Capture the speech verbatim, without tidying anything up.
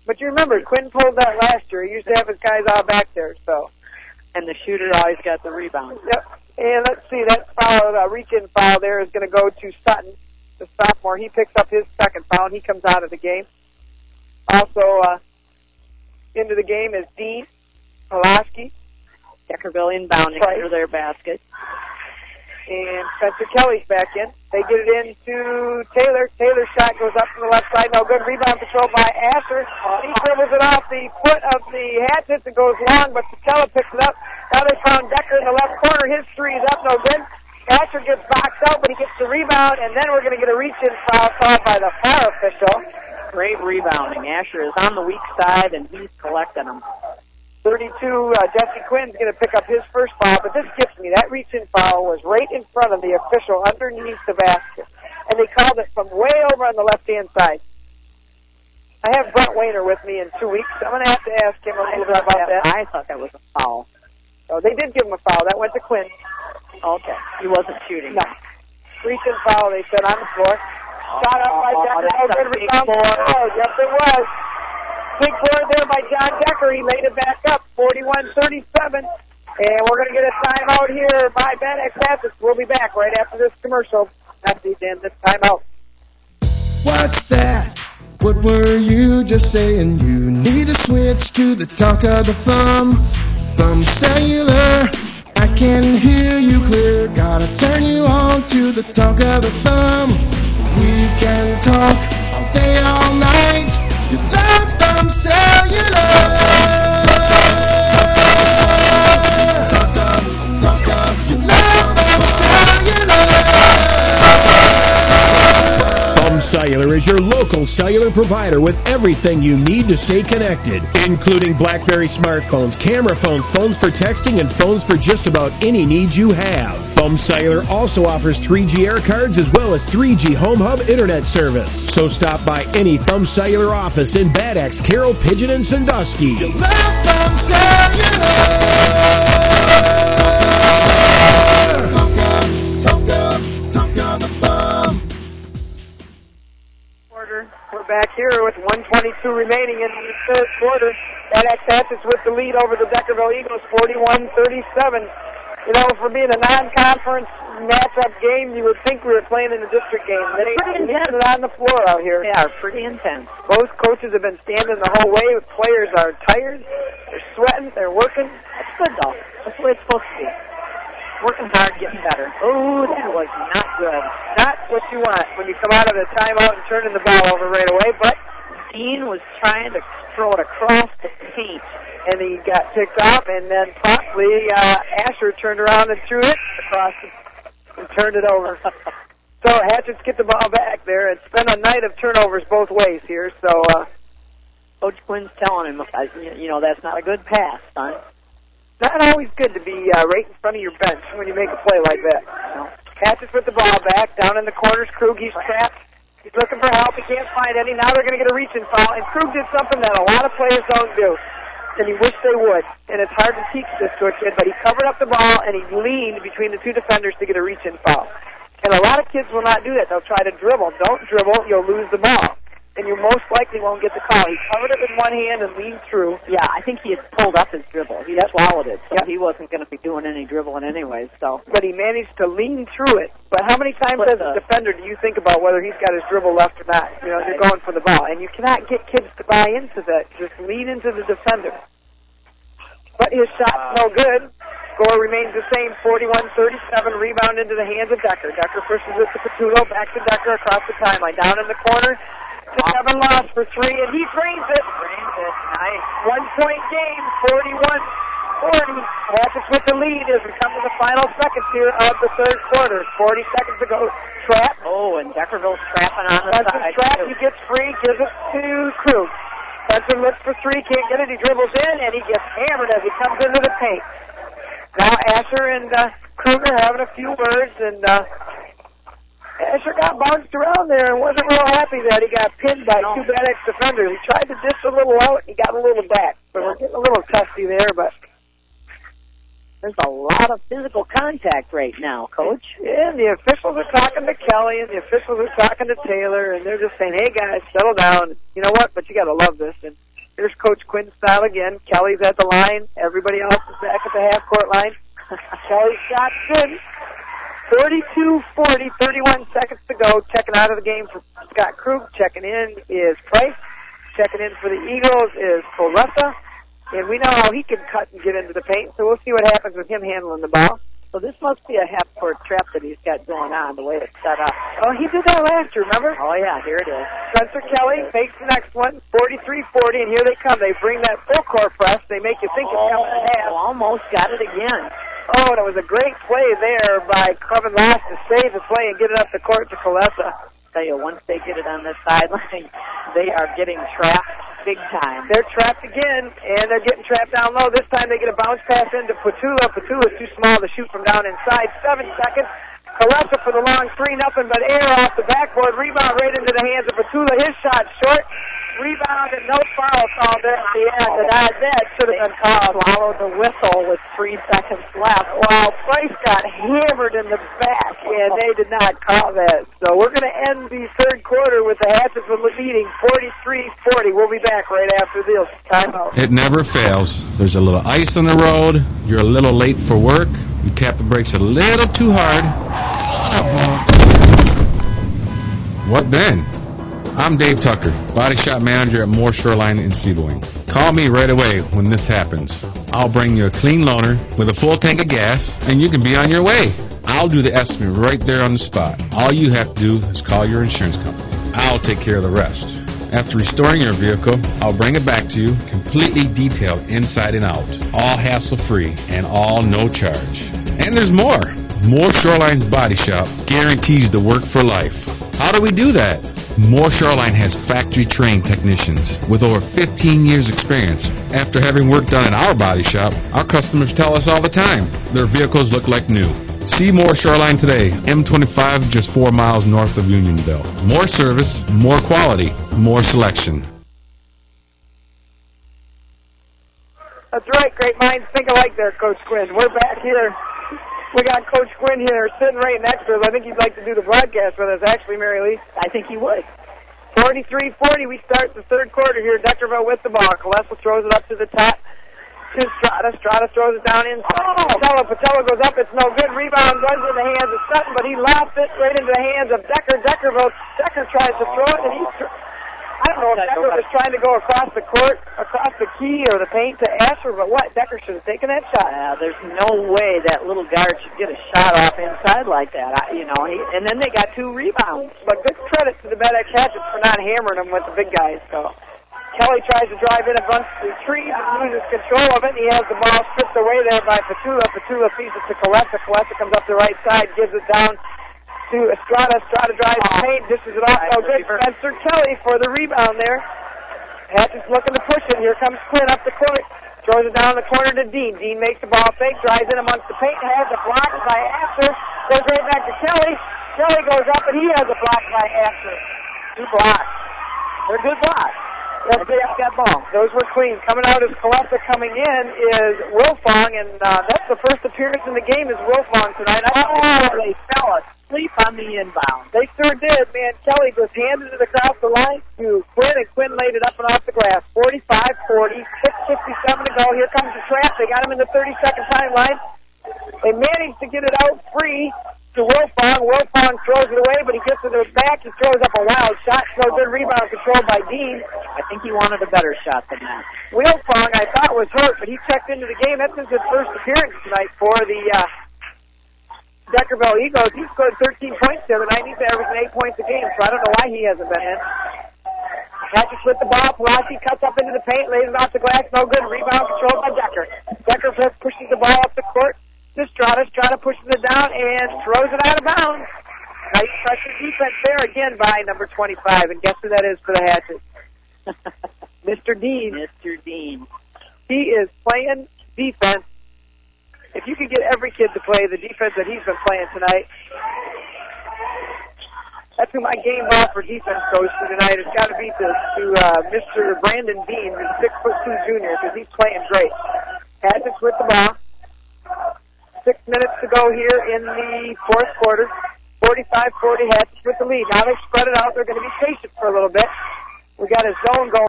But you remember, Quinn pulled that last year. He used to have his guys all back there, so. And the shooter always got the rebound. Yep. And let's see, that foul, uh, reach-in foul there is going to go to Sutton, the sophomore. He picks up his second foul, and he comes out of the game. Also uh, into the game is Dean Pulaski. Deckerville inbounding right. under their basket. And Spencer Kelly's back in. They get it into Taylor. Taylor's shot goes up from the left side. No good. Rebound control by Asher. He dribbles it off the foot of the Hatchets. It goes long, but Patella picks it up. Now they found Decker in the left corner. His three is up. No good. Asher gets boxed out, but he gets the rebound, and then we're going to get a reach-in foul called by the fire official. Great rebounding. Asher is on the weak side, and he's collecting them. thirty-two, uh, Jesse Quinn's going to pick up his first foul, but this gets me. That reach-in foul was right in front of the official underneath the basket, and they called it from way over on the left-hand side. I have Brent Wayner with me in two weeks. I'm going to have to ask him a little bit about that. I thought that was a foul. Oh, they did give him a foul. That went to Quinn. Okay. He wasn't shooting. No. Reach-in foul, they said, on the floor. Shot up by Decker. Oh, good rebound. Oh, yes, it was. Big board there by John Decker. He laid it back up, forty-one thirty-seven. And we're going to get a timeout here by Bad X Assets. We'll be back right after this commercial. After these end this timeout. What's that? What were you just saying? You need to switch to the talk of the thumb. Thumb Cellular. I can hear you clear. Gotta turn you on to the talk of the thumb. We can talk all day, all night. You love Thumb Cellular. Talk of, talk of, you love Thumb Cellular. Thumb Cellular is your local cellular provider with everything you need to stay connected, including BlackBerry smartphones, camera phones, phones for texting, and phones for just about any needs you have. Thumb Cellular also offers three G air cards as well as three G home hub internet service. So stop by any Thumb Cellular office in Bad Axe, Carroll, Pigeon, and Sandusky. You love Thumb Cellular. Talk of, talk of, talk of the thumb. We're back here with one twenty-two remaining in the third quarter. Bad X Assets with the lead over the Deckerville Eagles, forty-one thirty-seven. You know, for being a non-conference matchup game, you would think we were playing in a district game. They leaving it on the floor out here. They are pretty intense. Both coaches have been standing the whole way. Players are tired. They're sweating. They're working. That's good, though. That's the way it's supposed to be. Working hard, getting better. Oh, that was not good. Not what you want when you come out of the timeout and turning the ball over right away, but Dean was trying to throw it across the paint, and he got picked off, and then promptly uh, Asher turned around and threw it across the, and turned it over. So Hatchets get the ball back there. It's been a night of turnovers both ways here, so uh, Coach Quinn's telling him, you know, that's not a good pass, son. Not always good to be uh, right in front of your bench when you make a play like that. No. Hatchets with the ball back, down in the corners. Krug, he's trapped. He's looking for help. He can't find any. Now they're going to get a reach-in foul, and Krug did something that a lot of players don't do, and he wished they would. And it's hard to teach this to a kid, but he covered up the ball, and he leaned between the two defenders to get a reach-in foul. And a lot of kids will not do that. They'll try to dribble. Don't dribble. You'll lose the ball. And you most likely won't get the call. He covered it with one hand and leaned through. Yeah, I think he had pulled up his dribble. He yep. swallowed it, so yep. he wasn't going to be doing any dribbling anyway. So, but he managed to lean through it. But how many times as a defender do you think about whether he's got his dribble left or not? You know, right. You're going for the ball. And you cannot get kids to buy into that. Just lean into the defender. But his shot's no good. Score remains the same, forty-one thirty-seven. Rebound into the hands of Decker. Decker pushes it to Patulo. Back to Decker across the timeline. Down in the corner. Seven lost for three, and he drains it. Drains it. Nice. One-point game, forty-one forty. Hatchets with the lead as we come to the final seconds here of the third quarter. forty seconds to go. Trap. Oh, and Deckerville's trapping on the Spencer side. Trap, he gets free, gives it to Krug. Spencer looks for three, can't get it. He dribbles in, and he gets hammered as he comes into the paint. Now Asher and uh, Kruger having a few words, and uh, Asher got bounced around there and wasn't real happy that he got pinned by two Bad X defenders. He tried to dish a little out, and he got a little back. So we're getting a little testy there, but there's a lot of physical contact right now, Coach. Yeah, and the officials are talking to Kelly, and the officials are talking to Taylor, and they're just saying, hey, guys, settle down. You know what? But you got to love this. And Here's Coach Quinn's style again. Kelly's at the line. Everybody else is back at the half-court line. Kelly's shot good. forty-two forty, thirty-one seconds to go. Checking out of the game for Scott Krug. Checking in is Price. Checking in for the Eagles is Coletta. And we know how he can cut and get into the paint, so we'll see what happens with him handling the ball. So this must be a half-court trap that he's got going on, the way it's set up. Oh, he did that last year, remember? Oh, yeah, here it is. Spencer Kelly fakes the next one, forty-three forty, and here they come. They bring that full-court press. They make you think it's coming in half. Oh, almost got it again. Oh, and it was a great play there by Clevin Loss to save the play and get it up the court to Colessa. Tell you, once they get it on the sideline, they are getting trapped big time. They're trapped again, and they're getting trapped down low. This time they get a bounce pass into Petula. Petula's too small to shoot from down inside. Seven seconds. Colessa for the long three, nothing but air off the backboard. Rebound right into the hands of Petula. His shot short. Rebound and no foul call there at the end. And that, that should have been called. Swallowed the whistle with three seconds left. Wow, Price got hammered in the back, and they did not call that. So we're going to end the third quarter with the Hatchets leading forty-three forty. We'll be back right after this timeout. It never fails. There's a little ice on the road. You're a little late for work. You tap the brakes a little too hard. Son of a... What then? I'm Dave Tucker, body shop manager at Moore Shoreline in Sebring. Call me right away when this happens. I'll bring you a clean loaner with a full tank of gas, and you can be on your way. I'll do the estimate right there on the spot. All you have to do is call your insurance company. I'll take care of the rest. After restoring your vehicle, I'll bring it back to you, completely detailed inside and out, all hassle-free, and all no charge. And there's more. Moore Shoreline's Body Shop guarantees the work for life. How do we do that? Moore Shoreline has factory-trained technicians with over fifteen years experience. After having work done in our body shop, our customers tell us all the time their vehicles look like new. See Moore Shoreline today, M twenty-five, just four miles north of Unionville. More service, more quality, more selection. That's right. Great minds think alike there, Coach Quinn. We're back here. We got Coach Quinn here sitting right next to us. I think he'd like to do the broadcast with us, actually, Mary Lee. I think he would. forty-three forty, we start the third quarter here. Deckerville with the ball. Colessa throws it up to the top to Strata. Strata throws it down inside. Oh. Patella. Patella goes up. It's no good. Rebound runs in the hands of Sutton, but he lost it right into the hands of Decker. Deckerville. Decker tries to throw it, and he's... Tr- I don't know if Decker was trying to go across the court, across the key or the paint to Asher, but what? Decker should have taken that shot. Uh, there's no way that little guard should get a shot off inside like that. I, you know, he, and then they got two rebounds. But good credit to the Bad X Hatchets for not hammering them with the big guys. So Kelly tries to drive in and runs the trees and loses control of it, and he has the ball stripped away there by Petula. Petula feeds it to Coletta. Coletta comes up the right side, gives it down to Estrada. Estrada drives the paint, dishes it off. No good. Spencer Kelly for the rebound there. Hatchets looking to push it. Here comes Quinn up the court. Throws it down the corner to Dean. Dean makes the ball fake, drives in amongst the paint, has a block by Asher. Goes right back to Kelly. Kelly goes up, and he has a block by Asher. Two blocks. They're good blocks. That's the got ball. Those were clean. Coming out as Coletta coming in is Wilfong, and uh, that's the first appearance in the game is Wilfong tonight. I oh, they fell asleep on the inbound. They sure did, man. Kelly just handed it across the line to Quinn, and Quinn laid it up and off the glass. forty-five forty, six fifty-seven to go. Here comes the trap. They got him in the thirty-second timeline. They managed to get it out free to Wilfong. Wilfong throws it away, but he gets it to his back. He throws up a wild shot. No good rebound controlled by Dean. I think he wanted a better shot than that. Wilfong, I thought, was hurt, but he checked into the game. That's his first appearance tonight for the uh, Deckerville Eagles. He scored thirteen points the other night. He's averaging eight points a game, so I don't know why he hasn't been in. Hatches with the ball. Pulaski cuts up into the paint, lays it off the glass. No good. Rebound controlled by Decker. Decker pushes the ball up the court. Strata. Strata pushes it down and throws it out of bounds. Nice pressure defense there again by number twenty-five. And guess who that is for the Hatchets? Mister Dean. Mister Dean. He is playing defense. If you could get every kid to play the defense that he's been playing tonight, that's who my game ball for defense goes to tonight. It's got to be to, to uh, Mister Brandon Dean, the six foot two junior, because he's playing great. Hatchets with the ball. Six minutes to go here in the fourth quarter. forty-five forty, Hatchets with the lead. Now they've spread it out. They're going to be patient for a little bit. We got a zone going.